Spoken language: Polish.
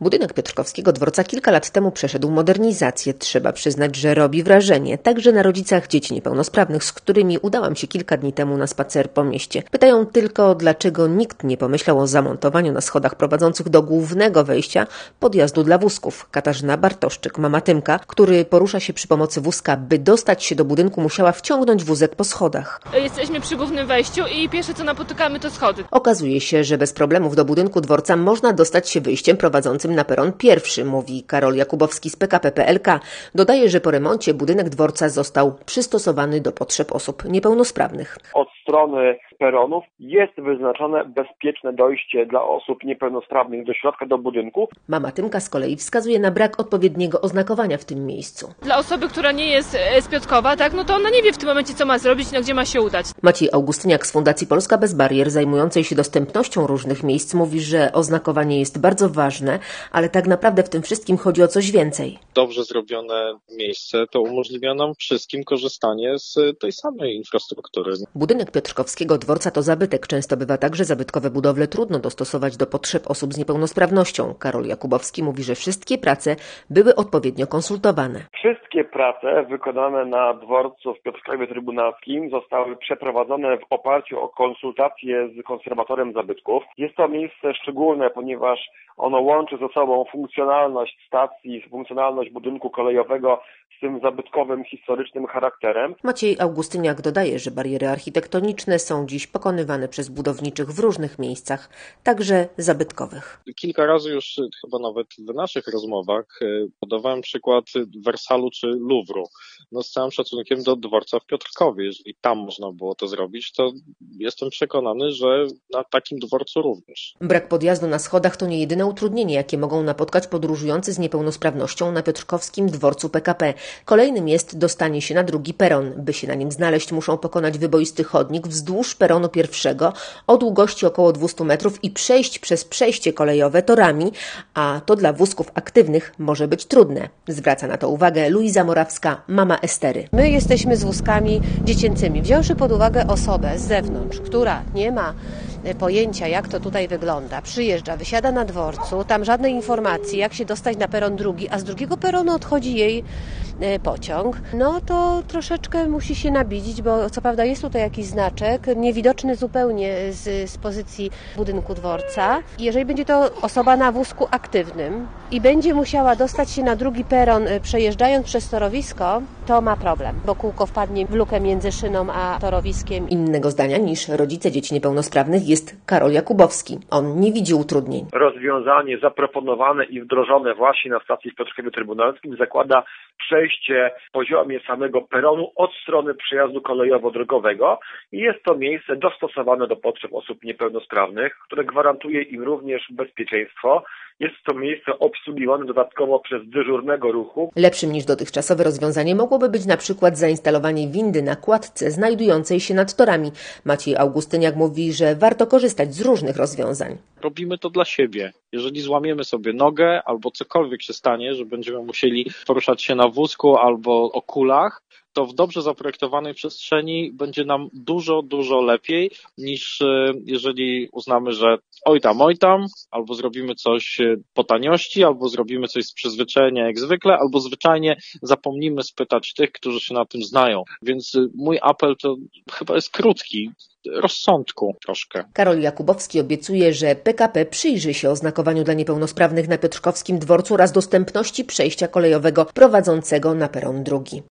Budynek Piotrkowskiego Dworca kilka lat temu przeszedł modernizację. Trzeba przyznać, że robi wrażenie. Także na rodzicach dzieci niepełnosprawnych, z którymi udałam się kilka dni temu na spacer po mieście. Pytają tylko, dlaczego nikt nie pomyślał o zamontowaniu na schodach prowadzących do głównego wejścia podjazdu dla wózków. Katarzyna Bartoszczyk, mama Tymka, który porusza się przy pomocy wózka, by dostać się do budynku, musiała wciągnąć wózek po schodach. Jesteśmy przy głównym wejściu i pierwsze co napotykamy to schody. Okazuje się, że bez problemów do budynku dworca można dostać się wyjściem prowadzącym na peron pierwszy, mówi Karol Jakubowski z PKP PLK. Dodaje, że po remoncie budynek dworca został przystosowany do potrzeb osób niepełnosprawnych. Od strony peronów jest wyznaczone bezpieczne dojście dla osób niepełnosprawnych do środka, do budynku. Mama Tymka z kolei wskazuje na brak odpowiedniego oznakowania w tym miejscu. Dla osoby, która nie jest z Piotrkowa, tak, no to ona nie wie w tym momencie, co ma zrobić, gdzie ma się udać. Maciej Augustyniak z Fundacji Polska Bez Barier, zajmującej się dostępnością różnych miejsc, mówi, że oznakowanie jest bardzo ważne, ale tak naprawdę w tym wszystkim chodzi o coś więcej. Dobrze zrobione miejsce to umożliwia nam wszystkim korzystanie z tej samej infrastruktury. Budynek Piotrkowskiego Dworca to zabytek. Często bywa tak, że zabytkowe budowle trudno dostosować do potrzeb osób z niepełnosprawnością. Karol Jakubowski mówi, że wszystkie prace były odpowiednio konsultowane. Wszystkie prace wykonane na dworcu w Piotrkowie Trybunalskim zostały przeprowadzone w oparciu o konsultacje z konserwatorem zabytków. Jest to miejsce szczególne, ponieważ ono łączy ze sobą funkcjonalność stacji, funkcjonalność budynku kolejowego z tym zabytkowym, historycznym charakterem. Maciej Augustyniak dodaje, że bariery architektoniczne są dziś pokonywane przez budowniczych w różnych miejscach, także zabytkowych. Kilka razy już chyba nawet w naszych rozmowach podawałem przykład Wersalu czy Luwru. No, z całym szacunkiem do dworca w Piotrkowie. Jeżeli tam można było to zrobić, to jestem przekonany, że na takim dworcu również. Brak podjazdu na schodach to nie jedyne utrudnienie, jakie mogą napotkać podróżujący z niepełnosprawnością na Piotrkowskim Dworcu PKP. Kolejnym jest dostanie się na drugi peron. By się na nim znaleźć, muszą pokonać wyboisty chodnik wzdłuż peronu pierwszego o długości około 200 metrów i przejść przez przejście kolejowe torami, a to dla wózków aktywnych może być trudne. Zwraca na to uwagę Luiza Morawska, mama Estery. My jesteśmy z wózkami dziecięcymi. Wziąwszy pod uwagę osobę z zewnątrz, która nie ma pojęcia, jak to tutaj wygląda, przyjeżdża, wysiada na dworcu, tam żadnej informacji, jak się dostać na peron drugi, a z drugiego peronu odchodzi jej pociąg, no to troszeczkę musi się nabidzić, bo co prawda jest tutaj jakiś znaczek, niewidoczny zupełnie z pozycji budynku dworca. Jeżeli będzie to osoba na wózku aktywnym i będzie musiała dostać się na drugi peron, przejeżdżając przez torowisko, to ma problem, bo kółko wpadnie w lukę między szyną a torowiskiem. Innego zdania niż rodzice dzieci niepełnosprawnych jest Karol Jakubowski. On nie widzi utrudnień. Rozwiązanie zaproponowane i wdrożone właśnie na stacji w Piotrkowie Trybunalskim zakłada przejście w poziomie samego peronu od strony przejazdu kolejowo-drogowego i jest to miejsce dostosowane do potrzeb osób niepełnosprawnych, które gwarantuje im również bezpieczeństwo. Jest to miejsce obsługiwane dodatkowo przez dyżurnego ruchu. Lepszym niż dotychczasowe rozwiązanie mogłoby być na przykład zainstalowanie windy na kładce znajdującej się nad torami. Maciej Augustyniak mówi, że warto korzystać z różnych rozwiązań. Robimy to dla siebie. Jeżeli złamiemy sobie nogę albo cokolwiek się stanie, że będziemy musieli poruszać się na wózku albo o kulach, to w dobrze zaprojektowanej przestrzeni będzie nam dużo, dużo lepiej niż jeżeli uznamy, że oj tam, albo zrobimy coś po taniości, albo zrobimy coś z przyzwyczajenia jak zwykle, albo zwyczajnie zapomnimy spytać tych, którzy się na tym znają. Więc mój apel to chyba jest krótki. Rozsądku troszkę. Karol Jakubowski obiecuje, że PKP przyjrzy się oznakowaniu dla niepełnosprawnych na Piotrkowskim Dworcu oraz dostępności przejścia kolejowego prowadzącego na peron drugi.